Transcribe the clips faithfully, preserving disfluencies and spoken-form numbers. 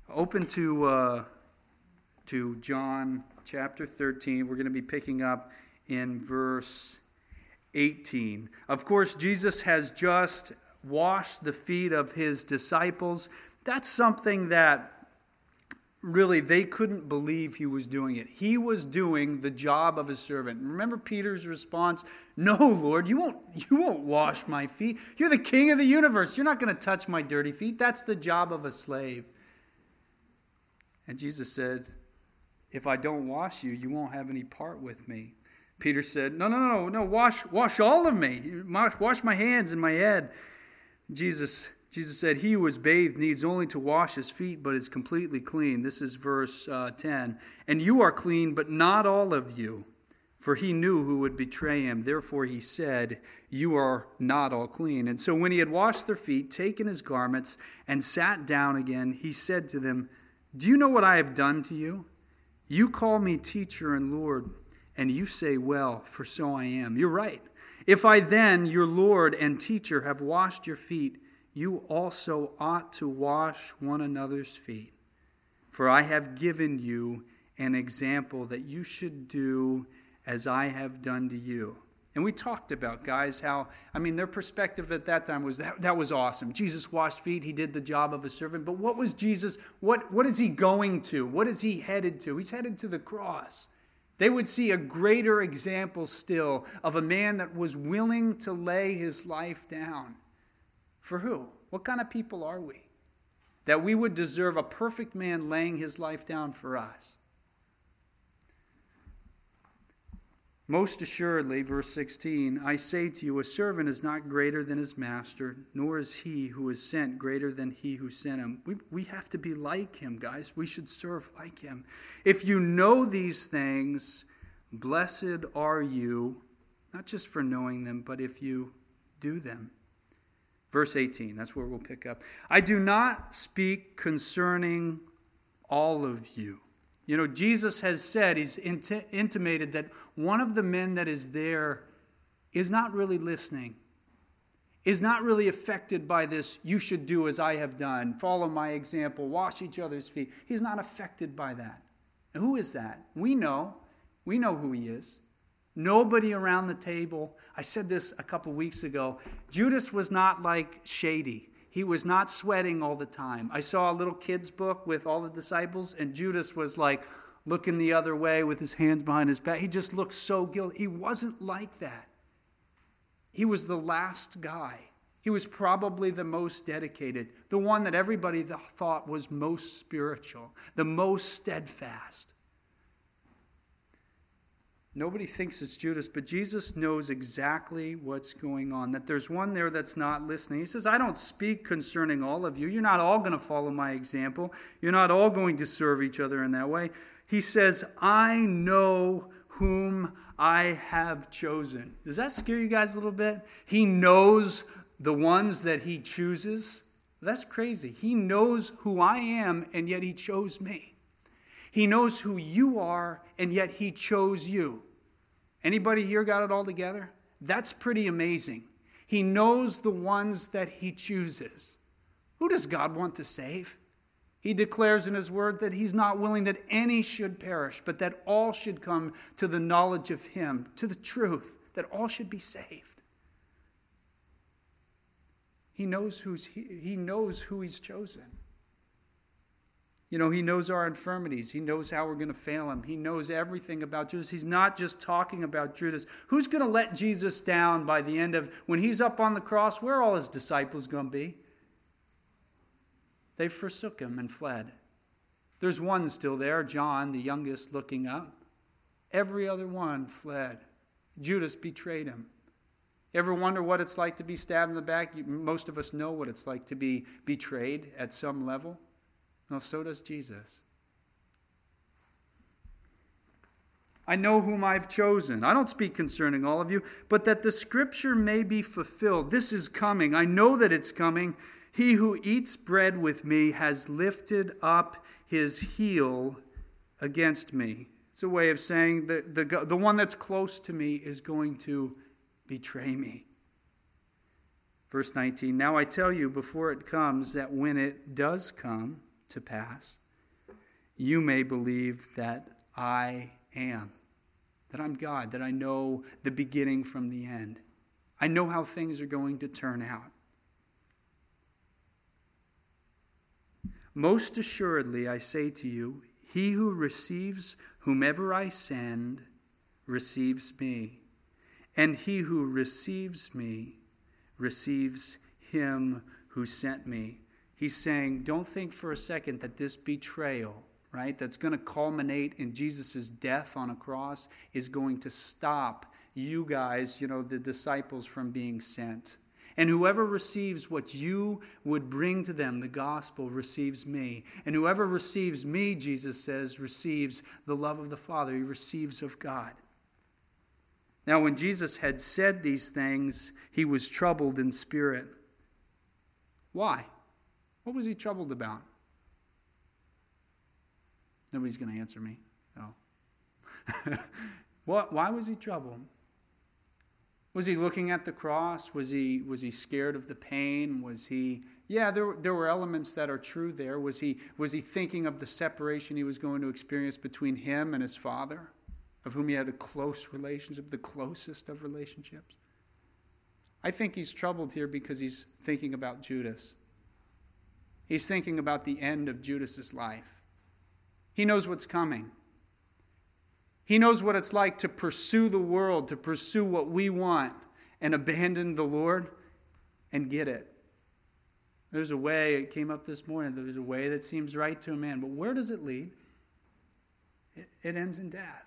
Open to uh, to John chapter thirteen. We're going to be picking up in verse eighteen. Of course, Jesus has just washed the feet of his disciples. That's something that really they couldn't believe he was doing it. He was doing the job of a servant. Remember Peter's response? No, Lord, you won't, you won't wash my feet. You're the king of the universe. You're not going to touch my dirty feet. That's the job of a slave. And Jesus said, if I don't wash you, you won't have any part with me. Peter said, no, no, no, no, wash, wash all of me. Wash my hands and my head. Jesus Jesus said, he who is bathed needs only to wash his feet, but is completely clean. This is verse uh, ten. And you are clean, but not all of you. For he knew who would betray him. Therefore he said, you are not all clean. And so when he had washed their feet, taken his garments, and sat down again, he said to them, do you know what I have done to you? You call me teacher and Lord, and you say, well, for so I am. You're right. If I then, your Lord and teacher, have washed your feet, you also ought to wash one another's feet. For I have given you an example that you should do as I have done to you. And we talked about, guys, how, I mean, their perspective at that time was that that was awesome. Jesus washed feet. He did the job of a servant. But what was Jesus, what, what is he going to? What is he headed to? He's headed to the cross. They would see a greater example still of a man that was willing to lay his life down. For who? What kind of people are we? That we would deserve a perfect man laying his life down for us. Most assuredly, verse sixteen, I say to you, a servant is not greater than his master, nor is he who is sent greater than he who sent him. We, we have to be like him, guys. We should serve like him. If you know these things, blessed are you, not just for knowing them, but if you do them. Verse eighteen, that's where we'll pick up. I do not speak concerning all of you. You know, Jesus has said, he's int- intimated that one of the men that is there is not really listening, is not really affected by this, you should do as I have done, follow my example, wash each other's feet. He's not affected by that. And who is that? We know. We know who he is. Nobody around the table. I said this a couple weeks ago. Judas was not like shady. He was not sweating all the time. I saw a little kid's book with all the disciples, and Judas was like looking the other way with his hands behind his back. He just looked so guilty. He wasn't like that. He was the last guy. He was probably the most dedicated, the one that everybody thought was most spiritual, the most steadfast. Nobody thinks it's Judas, but Jesus knows exactly what's going on, that there's one there that's not listening. He says, I don't speak concerning all of you. You're not all going to follow my example. You're not all going to serve each other in that way. He says, I know whom I have chosen. Does that scare you guys a little bit? He knows the ones that he chooses. That's crazy. He knows who I am, and yet he chose me. He knows who you are, and yet he chose you. Anybody here got it all together? That's pretty amazing. He knows the ones that he chooses. Who does God want to save? He declares in his word that he's not willing that any should perish, but that all should come to the knowledge of him, to the truth, that all should be saved. He knows who's he, he knows who he's chosen. You know, he knows our infirmities. He knows how we're going to fail him. He knows everything about Judas. He's not just talking about Judas. Who's going to let Jesus down by the end of, when he's up on the cross, where are all his disciples going to be? They forsook him and fled. There's one still there, John, the youngest, looking up. Every other one fled. Judas betrayed him. You ever wonder what it's like to be stabbed in the back? Most of us know what it's like to be betrayed at some level. No, so does Jesus. I know whom I've chosen. I don't speak concerning all of you, but that the scripture may be fulfilled. This is coming. I know that it's coming. He who eats bread with me has lifted up his heel against me. It's a way of saying that the, the one that's close to me is going to betray me. Verse nineteen, now I tell you before it comes that when it does come, to pass, you may believe that I am, that I'm God, that I know the beginning from the end. I know how things are going to turn out. Most assuredly, I say to you, he who receives whomever I send receives me, and he who receives me receives him who sent me. He's saying, don't think for a second that this betrayal, right, that's going to culminate in Jesus' death on a cross is going to stop you guys, you know, the disciples, from being sent. And whoever receives what you would bring to them, the gospel, receives me. And whoever receives me, Jesus says, receives the love of the Father. He receives of God. Now, when Jesus had said these things, he was troubled in spirit. Why? What was he troubled about? Nobody's going to answer me. Oh. What? Why was he troubled? Was he looking at the cross? Was he was he scared of the pain? Was he, yeah, there, there were elements that are true there. Was he, was he thinking of the separation he was going to experience between him and his Father, of whom he had a close relationship, the closest of relationships? I think he's troubled here because he's thinking about Judas. He's thinking about the end of Judas's life. He knows what's coming. He knows what it's like to pursue the world, to pursue what we want, and abandon the Lord and get it. There's a way, it came up this morning, there's a way that seems right to a man, but where does it lead? It, it ends in death.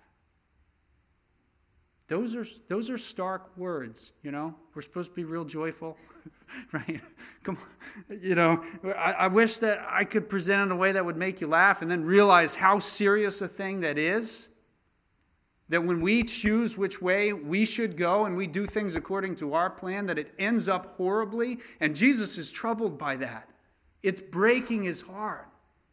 Those are those are stark words, you know. We're supposed to be real joyful, right? Come on, you know. I, I wish that I could present in a way that would make you laugh, and then realize how serious a thing that is. That when we choose which way we should go, and we do things according to our plan, that it ends up horribly, and Jesus is troubled by that. It's breaking his heart.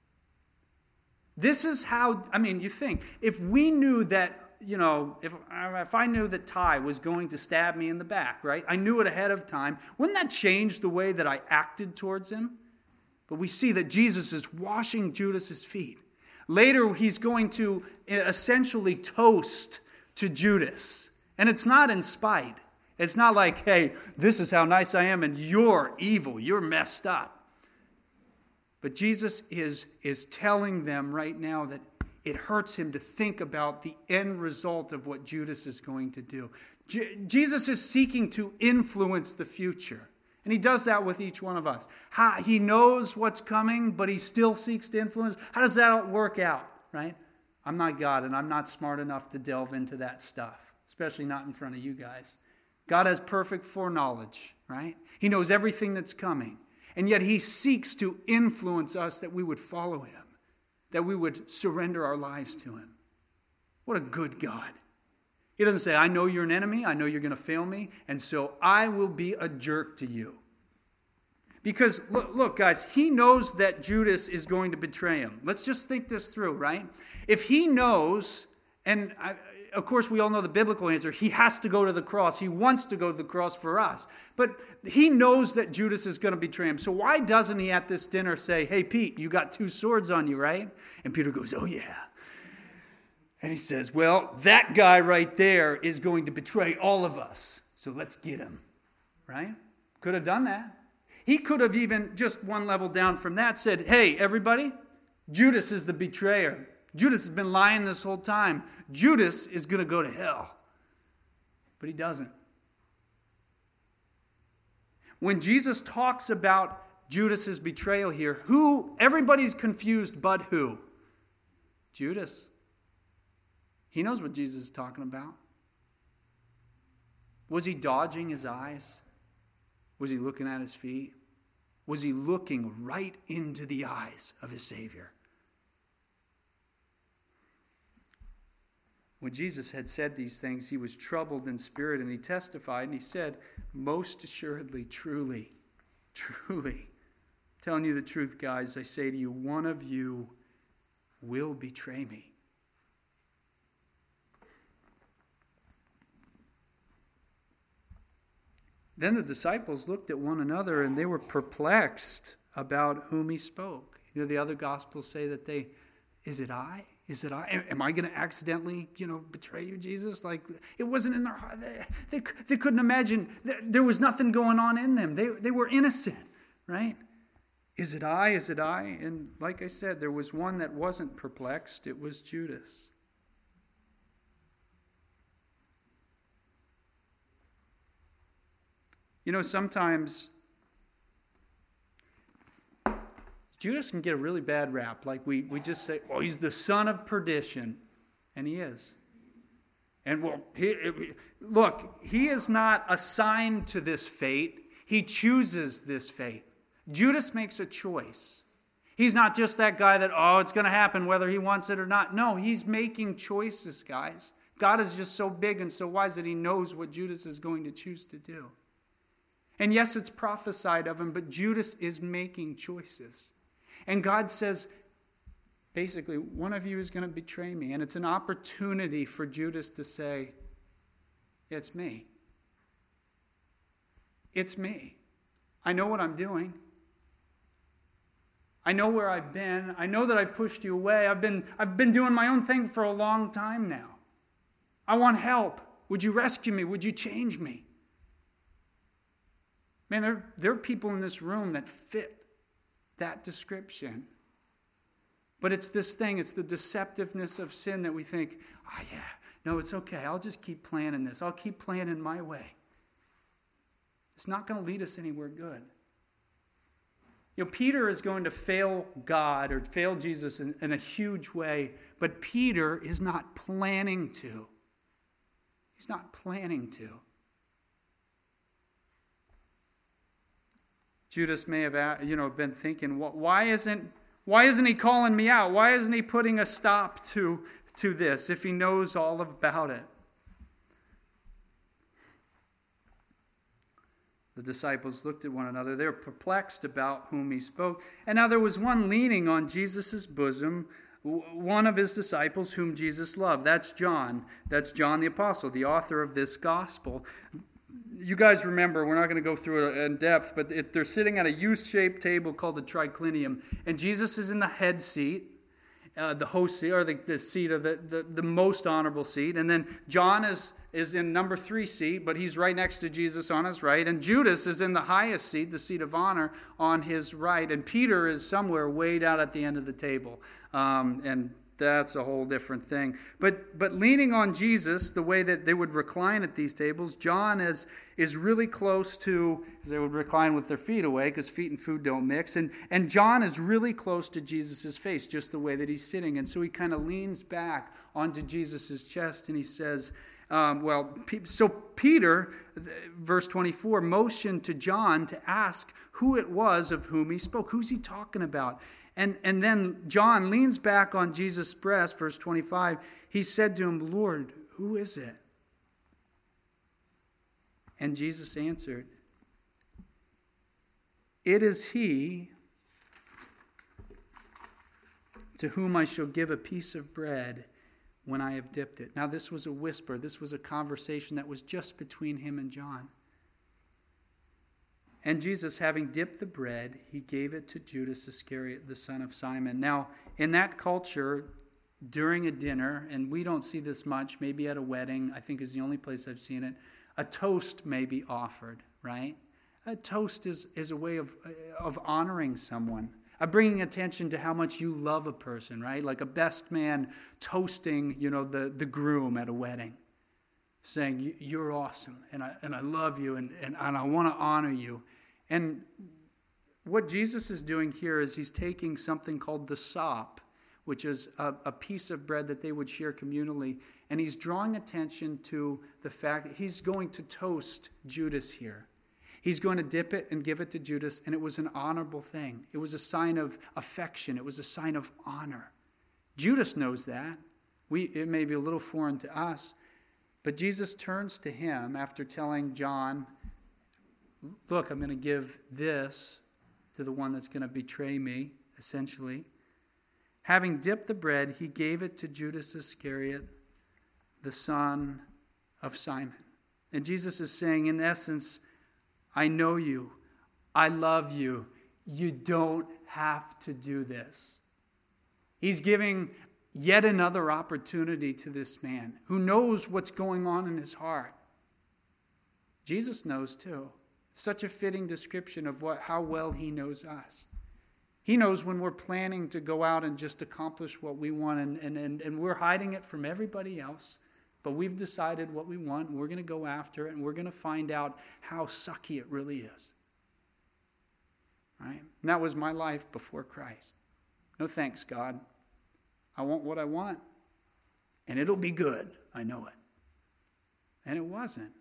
This is how, I mean, you think, if we knew that, you know, if, if I knew that Ty was going to stab me in the back, right? I knew it ahead of time. Wouldn't that change the way that I acted towards him? But we see that Jesus is washing Judas's feet. Later, he's going to essentially toast to Judas. And it's not in spite. It's not like, hey, this is how nice I am and you're evil, you're messed up. But Jesus is, is telling them right now that it hurts him to think about the end result of what Judas is going to do. Je- Jesus is seeking to influence the future. And he does that with each one of us. How, he knows what's coming, but he still seeks to influence. How does that work out, right? I'm not God, and I'm not smart enough to delve into that stuff, especially not in front of you guys. God has perfect foreknowledge, right? He knows everything that's coming. And yet he seeks to influence us that we would follow him, that we would surrender our lives to him. What a good God. He doesn't say, I know you're an enemy, I know you're going to fail me, and so I will be a jerk to you. Because, look, look, guys, he knows that Judas is going to betray him. Let's just think this through, right? If he knows, and I, of course we all know the biblical answer, he has to go to the cross. He wants to go to the cross for us. But he knows that Judas is going to betray him. So why doesn't he at this dinner say, hey, Pete, you got two swords on you, right? And Peter goes, oh, yeah. And he says, well, that guy right there is going to betray all of us. So let's get him, right? Could have done that. He could have even, just one level down from that, said, hey, everybody, Judas is the betrayer. Judas has been lying this whole time. Judas is going to go to hell. But he doesn't. When Jesus talks about Judas's betrayal here, who, everybody's confused, but who? Judas. He knows what Jesus is talking about. Was he dodging his eyes? Was he looking at his feet? Was he looking right into the eyes of his Savior? When Jesus had said these things, he was troubled in spirit, and he testified, and he said, most assuredly, truly, truly, telling you the truth, guys, I say to you, one of you will betray me. Then the disciples looked at one another, and they were perplexed about whom he spoke. You know, the other Gospels say that they, is it I? Is it I? Am I going to accidentally, you know, betray you, Jesus? Like, it wasn't in their heart. They, they, they couldn't imagine. There was nothing going on in them. They, they were innocent, right? Is it I? Is it I? And like I said, there was one that wasn't perplexed. It was Judas. You know, sometimes Judas can get a really bad rap. Like we, we just say, oh, he's the son of perdition. And he is. And well, he, look, he is not assigned to this fate. He chooses this fate. Judas makes a choice. He's not just that guy that, oh, it's going to happen whether he wants it or not. No, he's making choices, guys. God is just so big and so wise that he knows what Judas is going to choose to do. And yes, it's prophesied of him, but Judas is making choices. And God says, basically, one of you is going to betray me. And it's an opportunity for Judas to say, it's me. It's me. I know what I'm doing. I know where I've been. I know that I've pushed you away. I've been, I've been doing my own thing for a long time now. I want help. Would you rescue me? Would you change me? Man, there, there are people in this room that fit that description. But it's this thing, it's the deceptiveness of sin that we think, oh yeah, no, it's okay. I'll just keep planning this. I'll keep planning my way. It's not going to lead us anywhere good. You know, Peter is going to fail God or fail Jesus in, in a huge way, but Peter is not planning to. He's not planning to. Judas may have, you know, been thinking, why isn't, why isn't he calling me out? Why isn't he putting a stop to, to this if he knows all about it? The disciples looked at one another. They were perplexed about whom he spoke. And now there was one leaning on Jesus' bosom, one of his disciples whom Jesus loved. That's John. That's John the Apostle, the author of this gospel. You guys remember, we're not going to go through it in depth, but it, they're sitting at a U-shaped table called the triclinium, and Jesus is in the head seat, uh, the host seat, or the, the seat of the, the, the most honorable seat, and then John is, is in number three seat, but he's right next to Jesus on his right, and Judas is in the highest seat, the seat of honor, on his right, and Peter is somewhere way down at the end of the table, um, and that's a whole different thing. But but leaning on Jesus, the way that they would recline at these tables, John is, is really close to, as they would recline with their feet away, because feet and food don't mix. And, and John is really close to Jesus' face, just the way that he's sitting. And so he kind of leans back onto Jesus' chest and he says, um, well, so Peter, verse twenty-four, motioned to John to ask who it was of whom he spoke. Who's he talking about? And, and then John leans back on Jesus' breast, verse twenty-five. He said to him, Lord, who is it? And Jesus answered, it is he to whom I shall give a piece of bread when I have dipped it. Now this was a whisper. This was a conversation that was just between him and John. And Jesus, having dipped the bread, he gave it to Judas Iscariot, the son of Simon. Now, in that culture, during a dinner, and we don't see this much, maybe at a wedding, I think is the only place I've seen it, a toast may be offered, right? A toast is, is a way of, of honoring someone, of bringing attention to how much you love a person, right? Like a best man toasting, you know, the, the groom at a wedding, saying, you're awesome, and I, and I love you, and, and, and I want to honor you. And what Jesus is doing here is he's taking something called the sop, which is a, a piece of bread that they would share communally, and he's drawing attention to the fact that he's going to toast Judas here. He's going to dip it and give it to Judas, and it was an honorable thing. It was a sign of affection. It was a sign of honor. Judas knows that. We, it may be a little foreign to us, but Jesus turns to him after telling John, look, I'm going to give this to the one that's going to betray me, essentially. Having dipped the bread, he gave it to Judas Iscariot, the son of Simon. And Jesus is saying, in essence, I know you. I love you. You don't have to do this. He's giving yet another opportunity to this man who knows what's going on in his heart. Jesus knows too. Such a fitting description of what how well he knows us. He knows when we're planning to go out and just accomplish what we want, and, and, and, and we're hiding it from everybody else, but we've decided what we want, and we're going to go after it, and we're going to find out how sucky it really is. Right? And that was my life before Christ. No thanks, God. I want what I want, and it'll be good. I know it. And it wasn't.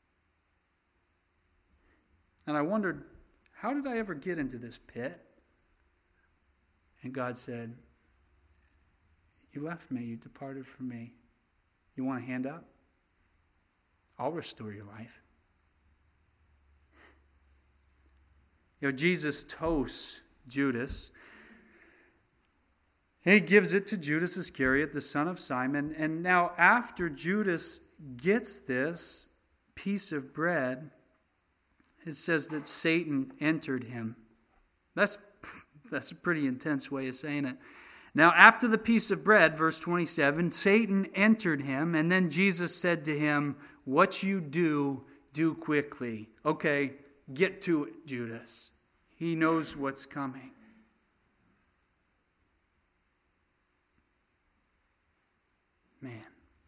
And I wondered, how did I ever get into this pit? And God said, you left me, you departed from me. You want a hand up? I'll restore your life. You know, Jesus toasts Judas. He gives it to Judas Iscariot, the son of Simon. And now after Judas gets this piece of bread, it says that Satan entered him. That's That's a pretty intense way of saying it. Now, after the piece of bread, verse twenty-seven, Satan entered him, and then Jesus said to him, what you do, do quickly. Okay, get to it, Judas. He knows what's coming. Man.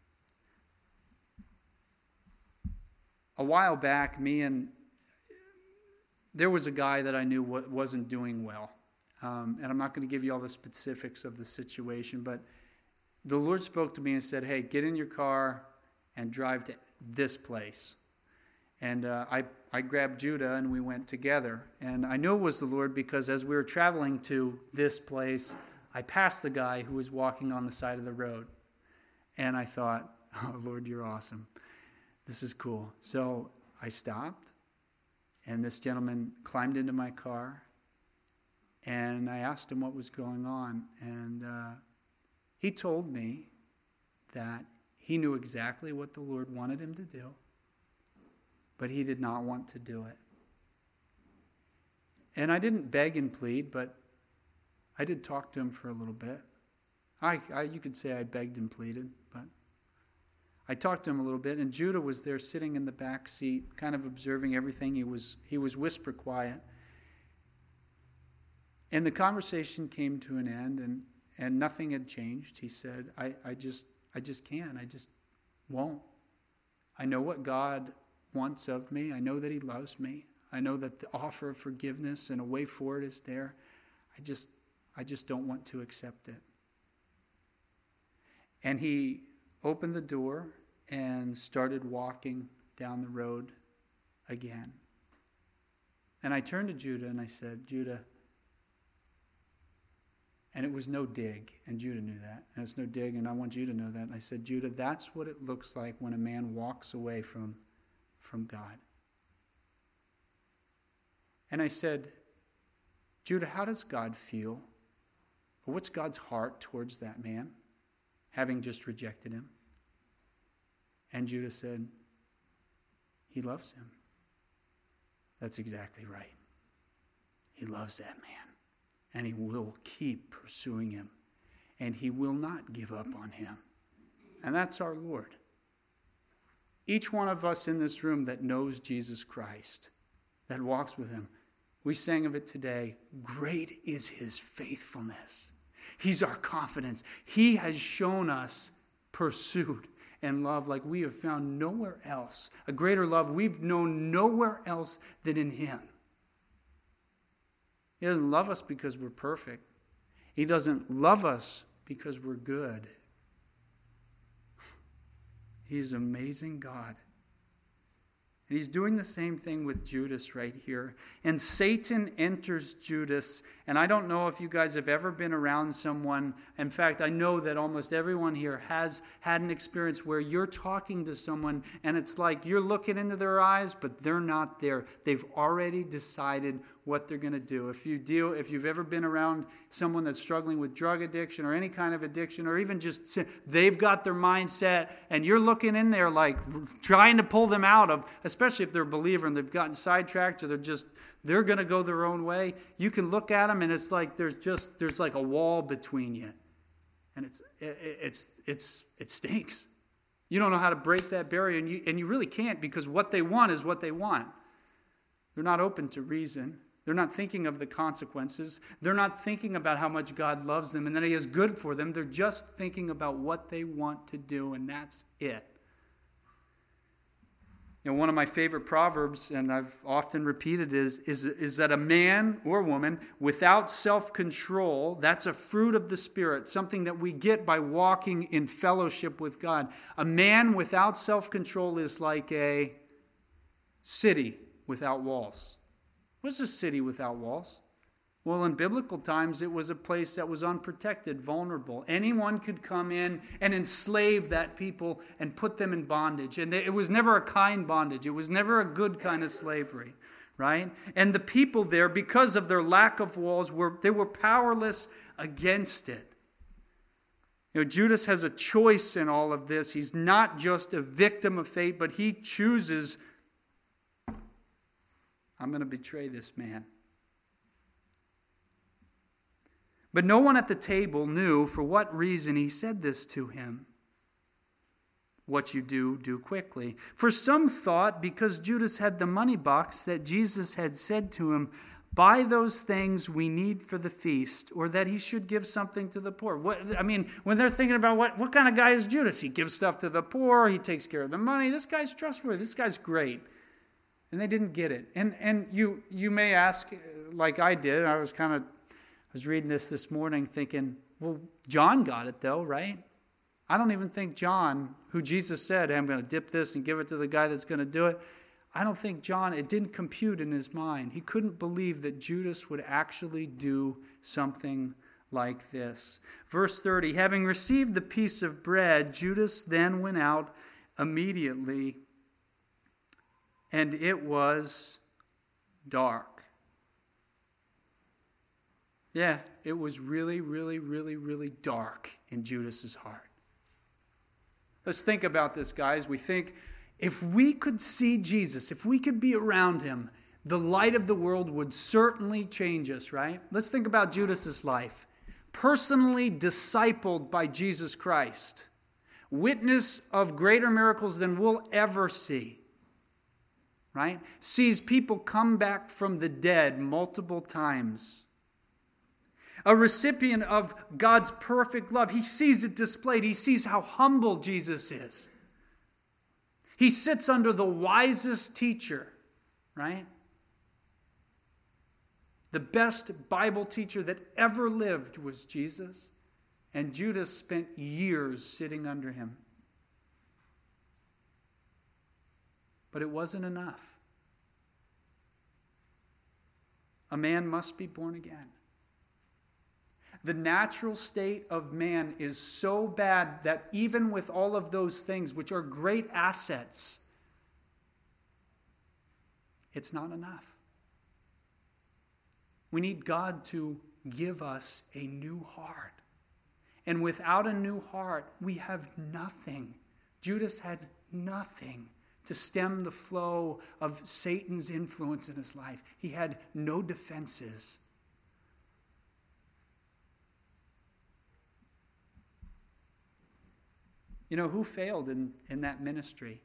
A while back, me and there was a guy that I knew wasn't doing well. Um, and I'm not going to give you all the specifics of the situation, but the Lord spoke to me and said, hey, get in your car and drive to this place. And uh, I, I grabbed Judah and we went together. And I knew it was the Lord because as we were traveling to this place, I passed the guy who was walking on the side of the road. And I thought, oh, Lord, you're awesome. This is cool. So I stopped, and this gentleman climbed into my car. And I asked him what was going on, and uh, he told me that he knew exactly what the Lord wanted him to do, but he did not want to do it. And I didn't beg and plead, but I did talk to him for a little bit. I, I you could say I begged and pleaded, but I talked to him a little bit, and Judah was there sitting in the back seat, kind of observing everything. He was he was whisper quiet. And the conversation came to an end, and, and nothing had changed. He said, I, I just I just can't. I just won't. I know what God wants of me. I know that he loves me. I know that the offer of forgiveness and a way forward is there. I just I just don't want to accept it. And he opened the door and started walking down the road again. And I turned to Judah and I said, Judah, and it was no dig, and Judah knew that. And it's no dig, and I want you to know that. And I said, Judah, that's what it looks like when a man walks away from, from God. And I said, Judah, how does God feel? Or what's God's heart towards that man, having just rejected him? And Judah said, he loves him. That's exactly right. He loves that man. And he will keep pursuing him. And he will not give up on him. And that's our Lord. Each one of us in this room that knows Jesus Christ, that walks with him, we sang of it today, great is his faithfulness. He's our confidence. He has shown us pursuit and love like we have found nowhere else. A greater love we've known nowhere else than in him. He doesn't love us because we're perfect. He doesn't love us because we're good. He's an amazing God. And he's doing the same thing with Judas right here. And Satan enters Judas. And I don't know if you guys have ever been around someone. In fact, I know that almost everyone here has had an experience where you're talking to someone and it's like you're looking into their eyes, but they're not there. They've already decided what they're going to do. If you deal, if you've ever been around someone that's struggling with drug addiction or any kind of addiction, or even just they've got their mindset and you're looking in there like trying to pull them out of, especially if they're a believer and they've gotten sidetracked or they're just They're going to go their own way. You can look at them and it's like there's just there's like a wall between you. And it's it, it's it's it stinks. You don't know how to break that barrier, and you and you really can't, because what they want is what they want. They're not open to reason. They're not thinking of the consequences. They're not thinking about how much God loves them and that He is good for them. They're just thinking about what they want to do, and that's it. You know, one of my favorite proverbs, and I've often repeated, is, is, is that a man or woman without self-control, that's a fruit of the Spirit, something that we get by walking in fellowship with God. A man without self-control is like a city without walls. What's a city without walls? Well, in biblical times, it was a place that was unprotected, vulnerable. Anyone could come in and enslave that people and put them in bondage. And it was never a kind bondage. It was never a good kind of slavery, right? And the people there, because of their lack of walls, were they were powerless against it. You know, Judas has a choice in all of this. He's not just a victim of fate, but he chooses, I'm going to betray this man. But no one at the table knew for what reason he said this to him. What you do, do quickly. For some thought, because Judas had the money box, that Jesus had said to him, buy those things we need for the feast, or that he should give something to the poor. What, I mean, when they're thinking about what, what kind of guy is Judas? He gives stuff to the poor, he takes care of the money. This guy's trustworthy, this guy's great. And they didn't get it. And and you you may ask, like I did, I was kind of, I was reading this this morning thinking, well, John got it though, right? I don't even think John, who Jesus said, hey, I'm going to dip this and give it to the guy that's going to do it. I don't think John, it didn't compute in his mind. He couldn't believe that Judas would actually do something like this. Verse thirty, having received the piece of bread, Judas then went out immediately, and it was dark. Yeah, it was really, really, really, really dark in Judas's heart. Let's think about this, guys. We think if we could see Jesus, if we could be around him, the light of the world would certainly change us, right? Let's think about Judas's life. Personally discipled by Jesus Christ. Witness of greater miracles than we'll ever see. Right? Sees people come back from the dead multiple times. A recipient of God's perfect love. He sees it displayed. He sees how humble Jesus is. He sits under the wisest teacher, right? The best Bible teacher that ever lived was Jesus. And Judas spent years sitting under him. But it wasn't enough. A man must be born again. The natural state of man is so bad that even with all of those things, which are great assets, it's not enough. We need God to give us a new heart. And without a new heart, we have nothing. Judas had nothing to stem the flow of Satan's influence in his life. He had no defenses. You know, who failed in, in that ministry?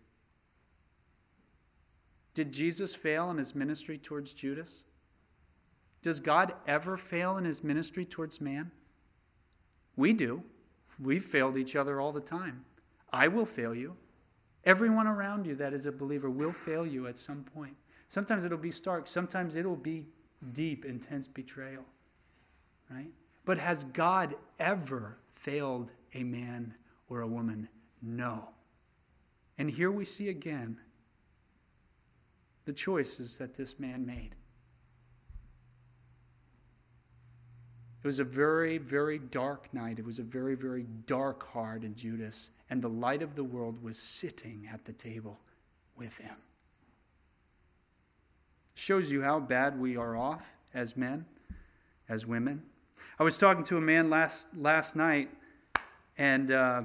Did Jesus fail in his ministry towards Judas? Does God ever fail in his ministry towards man? We do. We've failed each other all the time. I will fail you. Everyone around you that is a believer will fail you at some point. Sometimes it'll be stark. Sometimes it'll be deep, intense betrayal. Right? But has God ever failed a man or a woman? No. And here we see again the choices that this man made. It was a very, very dark night. It was a very, very dark heart in Judas. And the light of the world was sitting at the table with him. Shows you how bad we are off as men, as women. I was talking to a man last last night, and uh,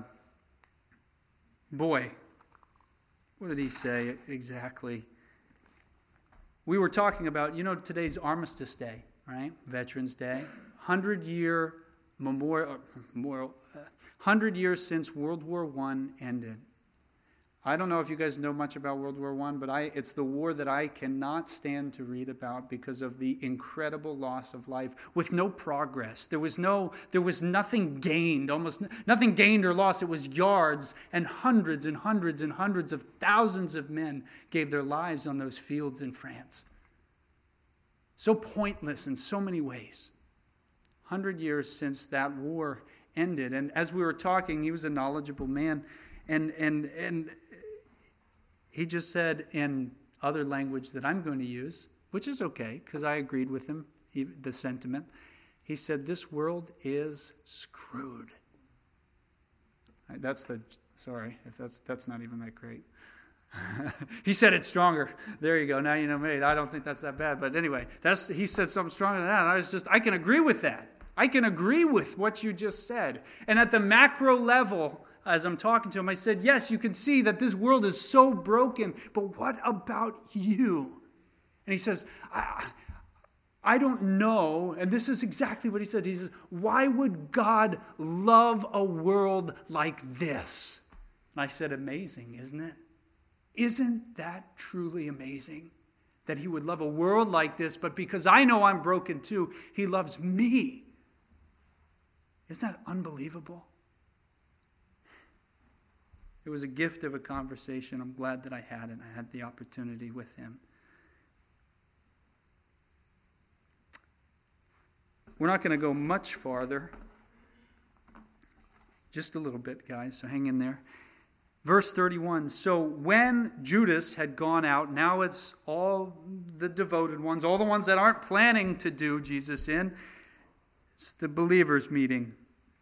boy, what did he say exactly? We were talking about, you know, today's Armistice Day, right? Veterans Day. Hundred-year memorial, memorial uh, hundred years since World War One ended. I don't know if you guys know much about World War One, but I, it's the war that I cannot stand to read about because of the incredible loss of life with no progress. There was no, there was nothing gained, almost nothing gained or lost. It was yards, and hundreds and hundreds and hundreds of thousands of men gave their lives on those fields in France. So pointless in so many ways. Hundred years since that war ended, and as we were talking, he was a knowledgeable man, and and and. He just said in other language that I'm going to use, which is okay, because I agreed with him, the sentiment. He said, this world is screwed. That's the, sorry, if that's that's not even that great. He said it stronger. There you go. Now you know me. I don't think that's that bad. But anyway, that's he said something stronger than that. And I was just, I can agree with that. I can agree with what you just said. And at the macro level, as I'm talking to him, I said, yes, you can see that this world is so broken, but what about you? And he says, I, I don't know, and this is exactly what he said. He says, why would God love a world like this? And I said, amazing, isn't it? Isn't that truly amazing? That he would love a world like this, but because I know I'm broken too, he loves me. Isn't that unbelievable? It was a gift of a conversation. I'm glad that I had it. I had the opportunity with him. We're not going to go much farther. Just a little bit, guys, so hang in there. Verse thirty-one, so when Judas had gone out, now it's all the devoted ones, all the ones that aren't planning to do Jesus in. It's the believers meeting.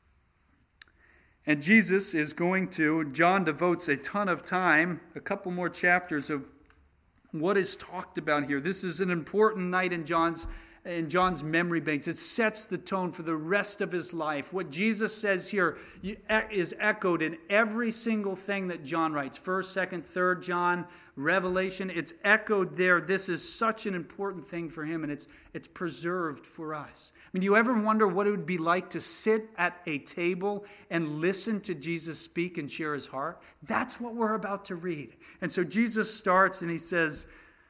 And Jesus is going to, John devotes a ton of time, a couple more chapters of what is talked about here. This is an important night in John's in John's memory banks. It sets the tone for the rest of his life. What Jesus says here is echoed in every single thing that John writes. First, second, third John, Revelation. It's echoed there. This is such an important thing for him, and it's it's preserved for us. I mean, do you ever wonder what it would be like to sit at a table and listen to Jesus speak and share his heart? That's what we're about to read. And so Jesus starts and he says,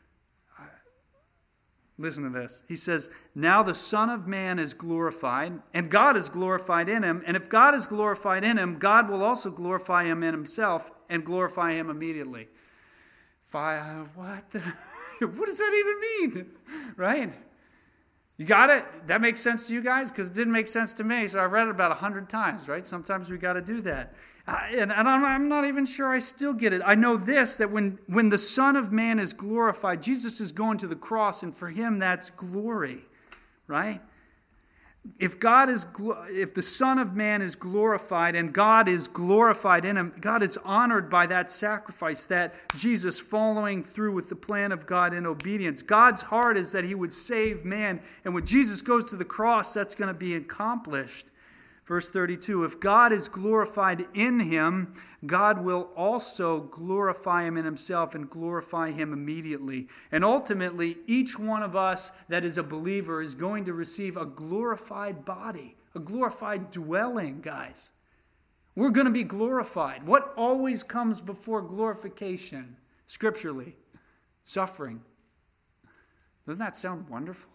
listen to this. He says, now the Son of Man is glorified, and God is glorified in him. And if God is glorified in him, God will also glorify him in himself and glorify him immediately. Fire, what? The, what does that even mean? Right? You got it? That makes sense to you guys? Because it didn't make sense to me, so I've read it about a hundred times, right? Sometimes we got to do that. And, and I'm, I'm not even sure I still get it. I know this, that when, when the Son of Man is glorified, Jesus is going to the cross, and for him that's glory, right? If God is, if the Son of Man is glorified and God is glorified in him, God is honored by that sacrifice, that Jesus following through with the plan of God in obedience. God's heart is that he would save man, and when Jesus goes to the cross, that's going to be accomplished. Verse thirty-two, if God is glorified in him, God will also glorify him in himself and glorify him immediately. And ultimately, each one of us that is a believer is going to receive a glorified body, a glorified dwelling, guys. We're going to be glorified. What always comes before glorification, scripturally? Suffering. Doesn't that sound wonderful?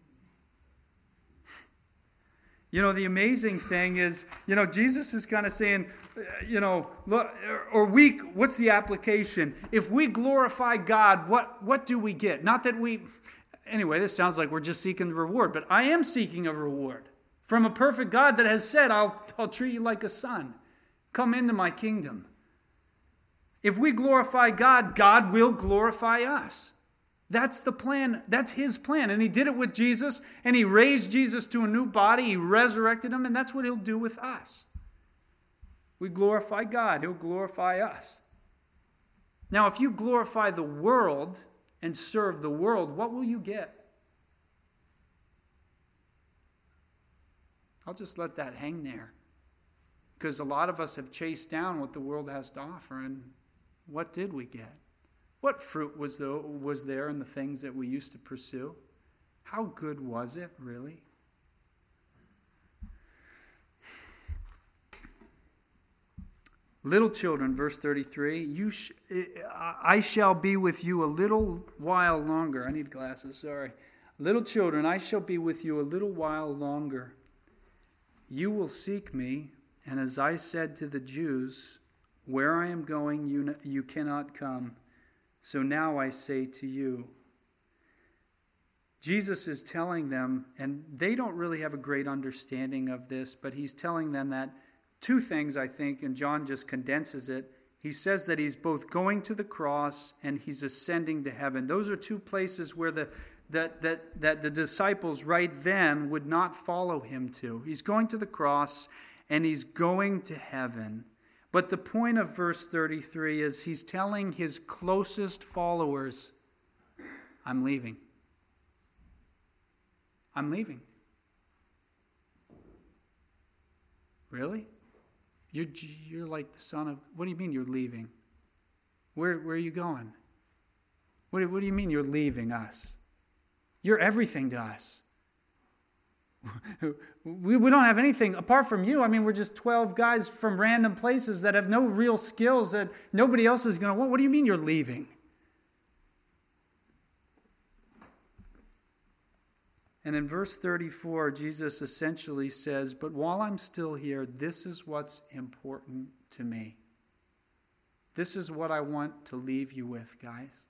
You know, the amazing thing is, you know, Jesus is kind of saying, you know, look, or we, what's the application? If we glorify God, what, what do we get? Not that we, anyway, this sounds like we're just seeking the reward, but I am seeking a reward from a perfect God that has said, I'll, I'll treat you like a son. Come into my kingdom. If we glorify God, God will glorify us. That's the plan. That's his plan. And he did it with Jesus, and he raised Jesus to a new body. He resurrected him, and that's what he'll do with us. We glorify God. He'll glorify us. Now, if you glorify the world and serve the world, what will you get? I'll just let that hang there. Because a lot of us have chased down what the world has to offer, and what did we get? What fruit was, the, was there in the things that we used to pursue? How good was it, really? Little children, verse thirty-three, you sh- I shall be with you a little while longer. I need glasses, sorry. Little children, I shall be with you a little while longer. You will seek me, and as I said to the Jews, where I am going, you, you cannot come. So now I say to you. Jesus is telling them, and they don't really have a great understanding of this, but he's telling them that two things, I think, and John just condenses it. He says that he's both going to the cross and he's ascending to heaven. Those are two places where the that that that the disciples right then would not follow him to. He's going to the cross and he's going to heaven. But the point of verse thirty-three is he's telling his closest followers, I'm leaving. I'm leaving. Really? You're, you're like the son of... What do you mean you're leaving? Where, where are you going? What do, what do you mean you're leaving us? You're everything to us. we, we don't have anything apart from you. I mean, we're just twelve guys from random places that have no real skills that nobody else is going to want. What do you mean you're leaving? And in verse thirty-four, Jesus essentially says, but while I'm still here, this is what's important to me. This is what I want to leave you with, guys.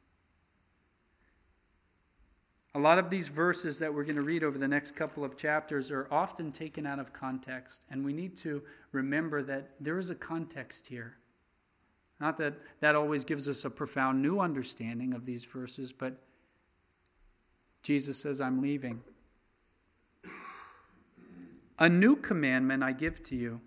A lot of these verses that we're going to read over the next couple of chapters are often taken out of context, and we need to remember that there is a context here. Not that that always gives us a profound new understanding of these verses, but Jesus says, I'm leaving. A new commandment I give to you.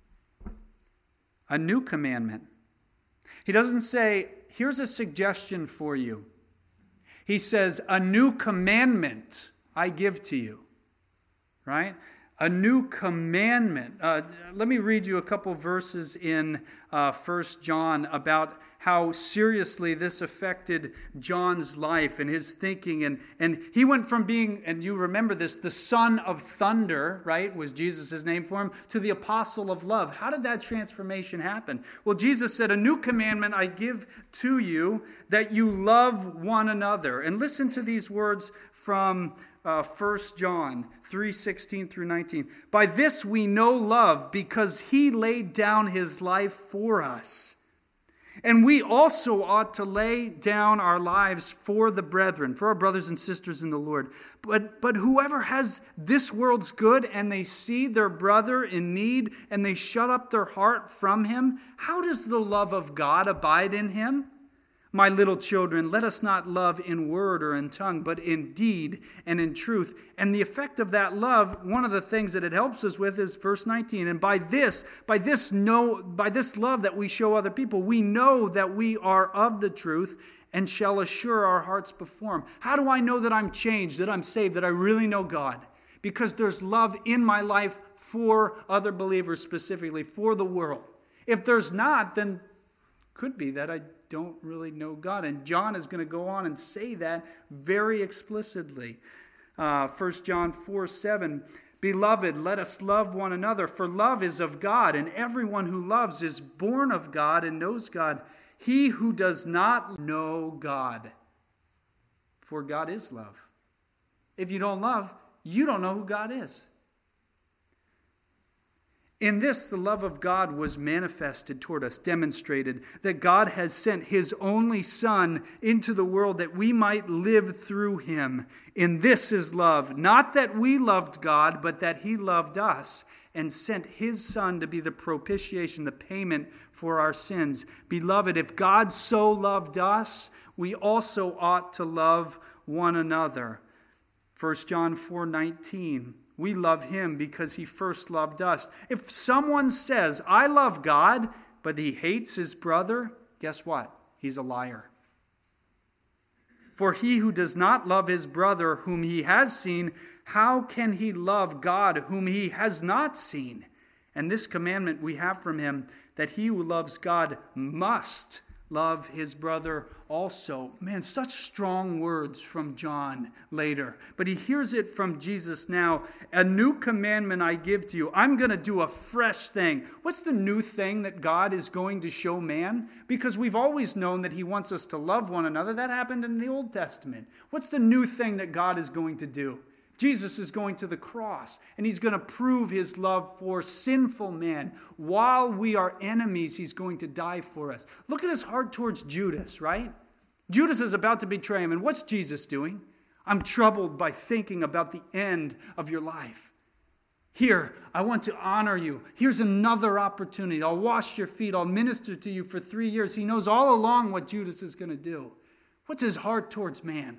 A new commandment. He doesn't say, here's a suggestion for you. He says, a new commandment I give to you. Right? A new commandment. Uh, let me read you a couple verses in uh, First John about how seriously this affected John's life and his thinking. And, and he went from being, and you remember this, the son of thunder, right, was Jesus' name for him, to the apostle of love. How did that transformation happen? Well, Jesus said, a new commandment I give to you, that you love one another. And listen to these words from Uh, First John three sixteen through nineteen. By this we know love, because he laid down his life for us. And we also ought to lay down our lives for the brethren, for our brothers and sisters in the Lord. But, but whoever has this world's good and they see their brother in need and they shut up their heart from him, how does the love of God abide in him? My little children, let us not love in word or in tongue, but in deed and in truth. And the effect of that love, one of the things that it helps us with is verse nineteen. And by this, by this know, by this love that we show other people, we know that we are of the truth and shall assure our hearts before him. How do I know that I'm changed, that I'm saved, that I really know God? Because there's love in my life for other believers, specifically for the world. If there's not, then could be that I don't really know God. And John is going to go on and say that very explicitly. Uh, First John four seven, Beloved, let us love one another, for love is of God, and everyone who loves is born of God and knows God. He who does not know God, for God is love. If you don't love, you don't know who God is. In this, the love of God was manifested toward us, demonstrated that God has sent his only Son into the world that we might live through him. In this is love, not that we loved God, but that he loved us and sent his Son to be the propitiation, the payment for our sins. Beloved, if God so loved us, we also ought to love one another. First John four nineteen. We love him because he first loved us. If someone says, I love God, but he hates his brother, guess what? He's a liar. For he who does not love his brother whom he has seen, how can he love God whom he has not seen? And this commandment we have from him, that he who loves God must love his brother also. Man, such strong words from John later. But he hears it from Jesus now. A new commandment I give to you. I'm going to do a fresh thing. What's the new thing that God is going to show man? Because we've always known that he wants us to love one another. That happened in the Old Testament. What's the new thing that God is going to do? Jesus is going to the cross, and he's going to prove his love for sinful man. While we are enemies, he's going to die for us. Look at his heart towards Judas, right? Judas is about to betray him, and what's Jesus doing? I'm troubled by thinking about the end of your life. Here, I want to honor you. Here's another opportunity. I'll wash your feet. I'll minister to you for three years. He knows all along what Judas is going to do. What's his heart towards man?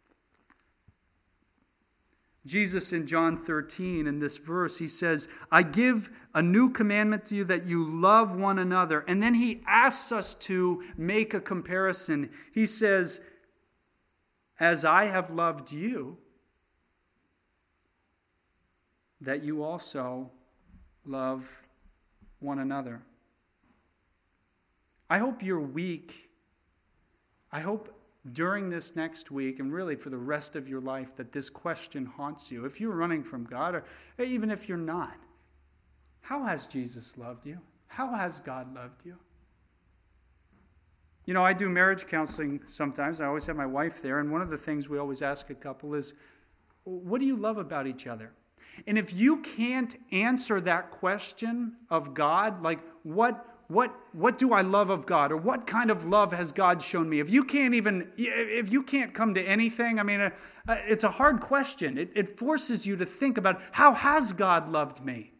Jesus in John thirteen, in this verse, he says, I give a new commandment to you that you love one another. And then he asks us to make a comparison. He says, as I have loved you, that you also love one another. I hope your week, I hope during this next week, and really for the rest of your life, that this question haunts you. If you're running from God, or even if you're not, how has Jesus loved you? How has God loved you? You know, I do marriage counseling sometimes. I always have my wife there, and one of the things we always ask a couple is, what do you love about each other? And if you can't answer that question of God, like what What, what do I love of God? Or what kind of love has God shown me? If you can't even, if you can't come to anything, I mean, uh, uh, it's a hard question. It, it forces you to think about, how has God loved me?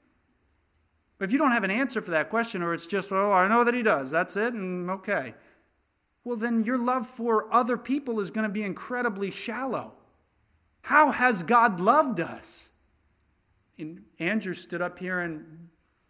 If you don't have an answer for that question, or it's just, oh, I know that he does, that's it, and okay. Well, then your love for other people is going to be incredibly shallow. How has God loved us? And Andrew stood up here and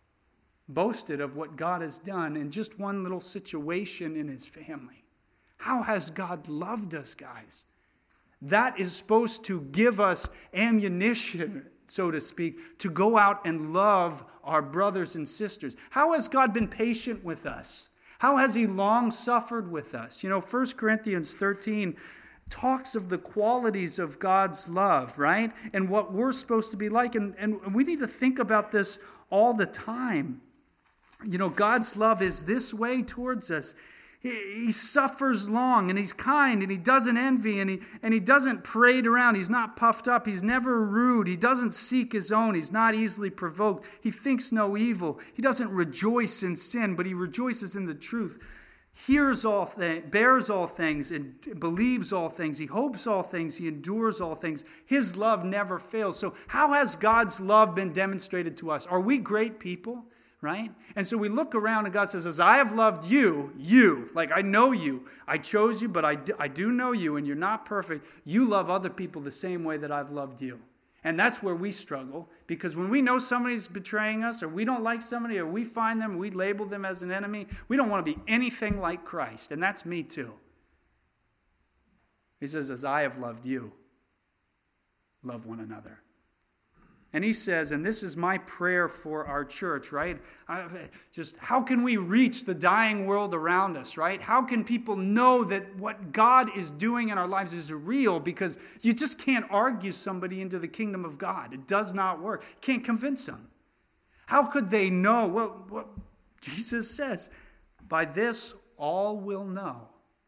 boasted of what God has done in just one little situation in his family. How has God loved us, guys? That is supposed to give us ammunition, so to speak, to go out and love our brothers and sisters. How has God been patient with us? How has he long suffered with us? You know, First Corinthians thirteen talks of the qualities of God's love, right? And what we're supposed to be like. And, and we need to think about this all the time. You know, God's love is this way towards us. He, he suffers long, and he's kind, and he doesn't envy, and he, and he doesn't parade around. He's not puffed up. He's never rude. He doesn't seek his own. He's not easily provoked. He thinks no evil. He doesn't rejoice in sin, but he rejoices in the truth. Hears all things, bears all things, and believes all things. He hopes all things. He endures all things. His love never fails. So how has God's love been demonstrated to us? Are we great people? Right? And so we look around and God says, as I have loved you, you, like I know you, I chose you, but I do, I do know you, and you're not perfect. You love other people the same way that I've loved you. And that's where we struggle, because when we know somebody's betraying us, or we don't like somebody, or we find them, we label them as an enemy, we don't want to be anything like Christ. And that's me too. He says, as I have loved you, love one another. And he says, and this is my prayer for our church, right? I, just how can we reach the dying world around us, right? How can people know that what God is doing in our lives is real? Because you just can't argue somebody into the kingdom of God. It does not work. You can't convince them. How could they know? Well, well, Jesus says, by this all will know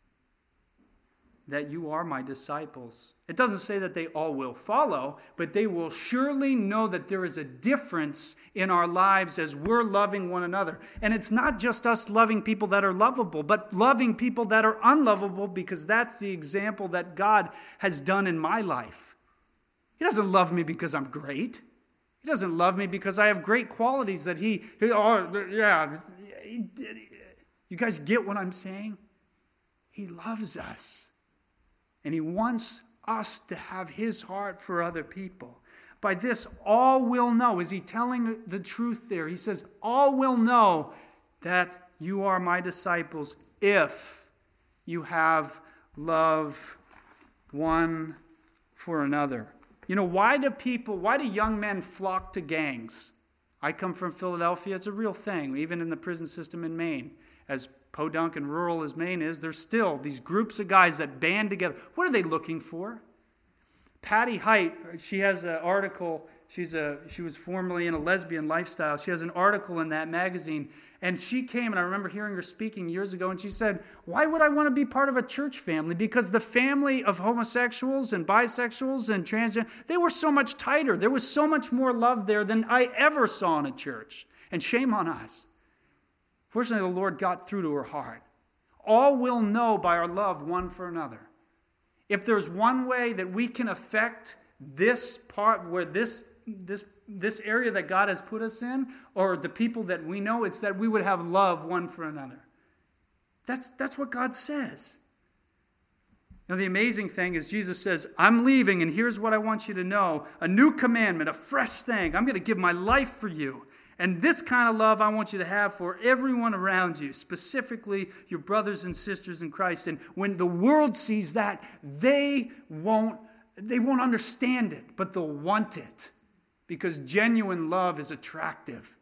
that you are my disciples. It doesn't say that they all will follow, but they will surely know that there is a difference in our lives as we're loving one another. And it's not just us loving people that are lovable, but loving people that are unlovable, because that's the example that God has done in my life. He doesn't love me because I'm great. He doesn't love me because I have great qualities that he, he oh, yeah. You guys get what I'm saying? He loves us. And he wants us to have his heart for other people. By this, all will know. Is he telling the truth there? He says, all will know that you are my disciples if you have love one for another. You know, why do people, why do young men flock to gangs? I come from Philadelphia. It's a real thing, even in the prison system in Maine. as Podunk and rural as Maine is, there's still these groups of guys that band together. What are they looking for? Patty Height, she has an article. She's a she was formerly in a lesbian lifestyle. She has an article in that magazine. And she came, and I remember hearing her speaking years ago, and she said, why would I want to be part of a church family? Because the family of homosexuals and bisexuals and transgender, they were so much tighter. There was so much more love there than I ever saw in a church. And shame on us. Fortunately, the Lord got through to her heart. All will know by our love one for another. If there's one way that we can affect this part where this this this area that God has put us in, or the people that we know, it's that we would have love one for another. That's, that's what God says. Now, the amazing thing is Jesus says, I'm leaving, and here's what I want you to know. A new commandment, a fresh thing. I'm going to give my life for you. And this kind of love I want you to have for everyone around you, specifically your brothers and sisters in Christ. And when the world sees that, they won't, they won't understand it, but they'll want it. Because genuine love is attractive.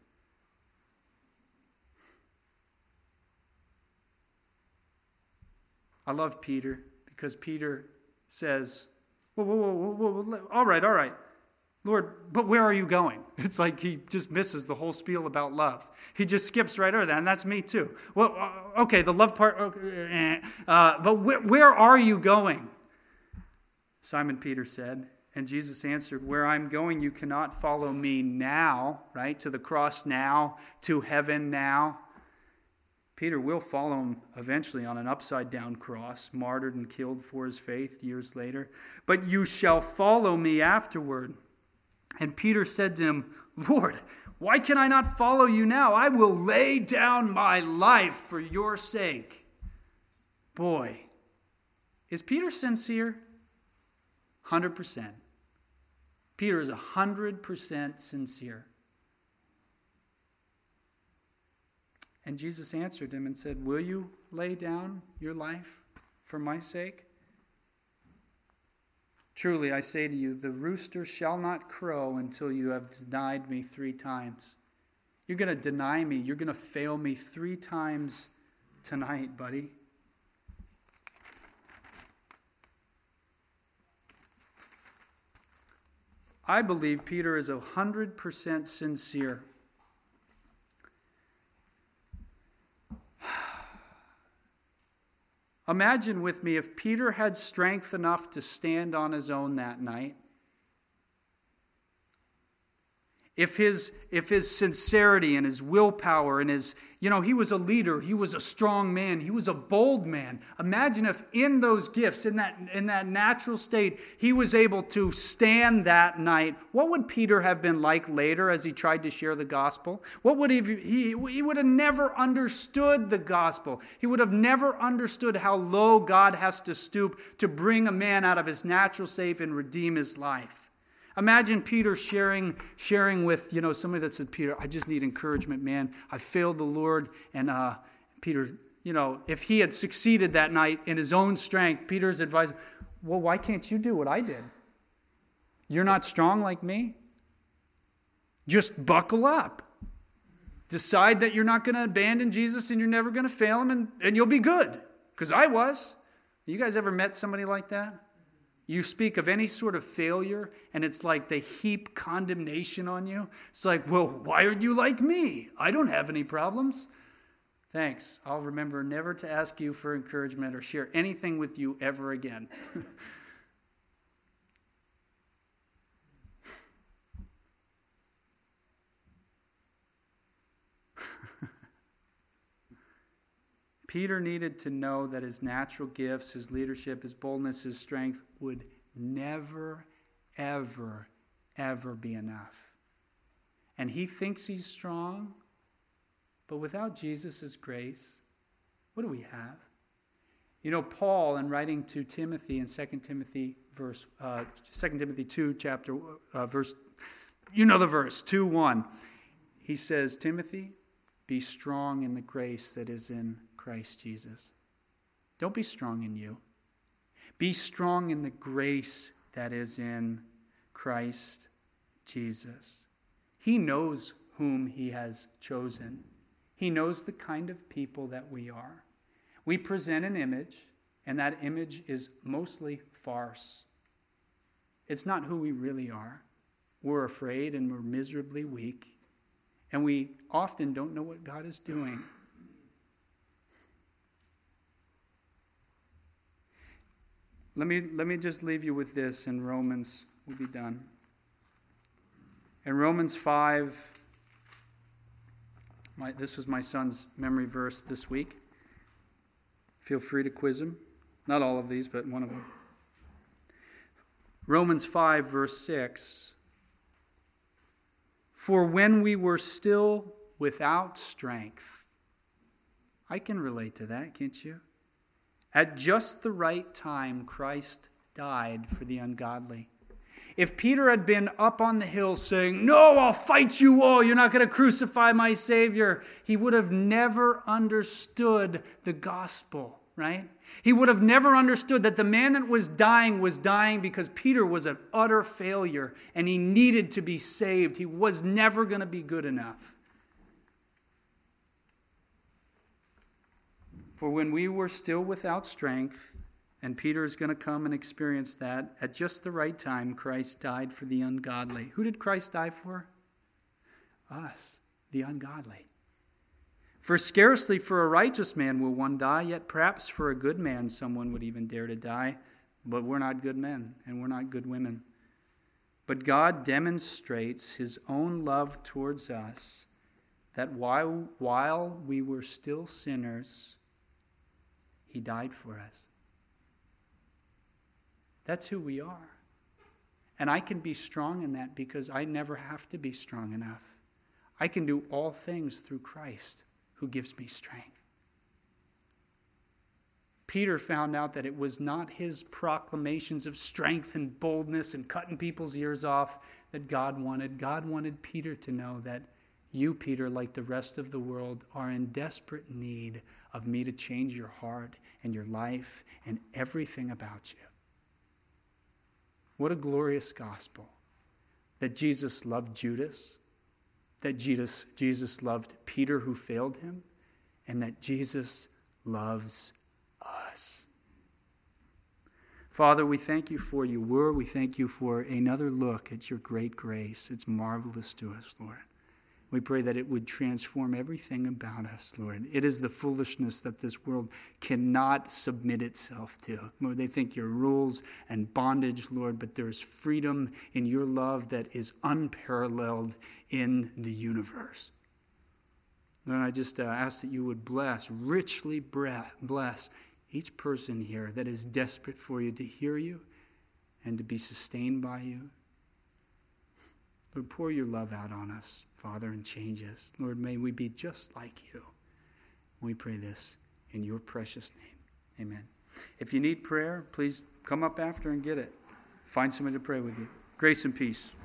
I love Peter because Peter says, whoa, whoa, whoa, whoa, whoa, all right, all right. Lord, but where are you going? It's like he just misses the whole spiel about love. He just skips right over that, and that's me too. Well, okay, the love part, okay, uh, but where, where are you going? Simon Peter said, and Jesus answered, where I'm going, you cannot follow me now, right? To the cross now, to heaven now. Peter will follow him eventually on an upside-down cross, martyred and killed for his faith years later. But you shall follow me afterward. And Peter said to him, Lord, why can I not follow you now? I will lay down my life for your sake. Boy, is Peter sincere? one hundred percent. Peter is one hundred percent sincere. And Jesus answered him and said, will you lay down your life for my sake? Truly, I say to you, the rooster shall not crow until you have denied me three times. You're going to deny me. You're going to fail me three times tonight, buddy. I believe Peter is one hundred percent sincere. Imagine with me if Peter had strength enough to stand on his own that night. If his, if his sincerity and his willpower and his, you know, he was a leader, he was a strong man, he was a bold man. Imagine if in those gifts, in that, in that natural state, he was able to stand that night. What would Peter have been like later as he tried to share the gospel? What would he, he, he would have never understood the gospel. He would have never understood how low God has to stoop to bring a man out of his natural state and redeem his life. Imagine Peter sharing sharing with, you know, somebody that said, Peter, I just need encouragement, man. I failed the Lord. And uh, Peter, you know, if he had succeeded that night in his own strength, Peter's advice, well, why can't you do what I did? You're not strong like me? Just buckle up. Decide that you're not going to abandon Jesus and you're never going to fail him, and, and you'll be good. Because I was. You guys ever met somebody like that? You speak of any sort of failure, and it's like they heap condemnation on you. It's like, well, why aren't you like me? I don't have any problems. Thanks. I'll remember never to ask you for encouragement or share anything with you ever again. Peter needed to know that his natural gifts, his leadership, his boldness, his strength would never, ever, ever be enough. And he thinks he's strong, but without Jesus' grace, what do we have? You know, Paul, in writing to Timothy in Second Timothy verse, uh, Second Timothy two, chapter uh, verse, you know the verse, two one. He says, Timothy, be strong in the grace that is in Christ Jesus. Don't be strong in you. Be strong in the grace that is in Christ Jesus. He knows whom he has chosen. He knows the kind of people that we are. We present an image, and that image is mostly farce. It's not who we really are. We're afraid and we're miserably weak, and we often don't know what God is doing. Let me, let me just leave you with this in Romans. We'll be done. In Romans five, my, this was my son's memory verse this week. Feel free to quiz him. Not all of these, but one of them. Romans five, verse six. For when we were still without strength. I can relate to that, can't you? At just the right time, Christ died for the ungodly. If Peter had been up on the hill saying, "No, I'll fight you all. You're not going to crucify my Savior," he would have never understood the gospel, right? He would have never understood that the man that was dying was dying because Peter was an utter failure and he needed to be saved. He was never going to be good enough. For when we were still without strength, and Peter is going to come and experience that, at just the right time, Christ died for the ungodly. Who did Christ die for? Us, the ungodly. For scarcely for a righteous man will one die, yet perhaps for a good man someone would even dare to die. But we're not good men, and we're not good women. But God demonstrates his own love towards us, that while, while we were still sinners, he died for us. That's who we are. And I can be strong in that because I never have to be strong enough. I can do all things through Christ who gives me strength. Peter found out that it was not his proclamations of strength and boldness and cutting people's ears off that God wanted. God wanted Peter to know that you, Peter, like the rest of the world, are in desperate need of me to change your heart and your life and everything about you. What a glorious gospel that Jesus loved Judas, that Jesus, Jesus loved Peter who failed him, and that Jesus loves us. Father, we thank you for your word. We thank you for another look at your great grace. It's marvelous to us, Lord. We pray that it would transform everything about us, Lord. It is the foolishness that this world cannot submit itself to. Lord, they think your rules and bondage, Lord, but there's freedom in your love that is unparalleled in the universe. Lord, I just uh, ask that you would bless, richly bless each person here that is desperate for you to hear you and to be sustained by you. Lord, pour your love out on us, Father, and change us. Lord, may we be just like you. We pray this in your precious name. Amen. If you need prayer, please come up after and get it. Find somebody to pray with you. Grace and peace.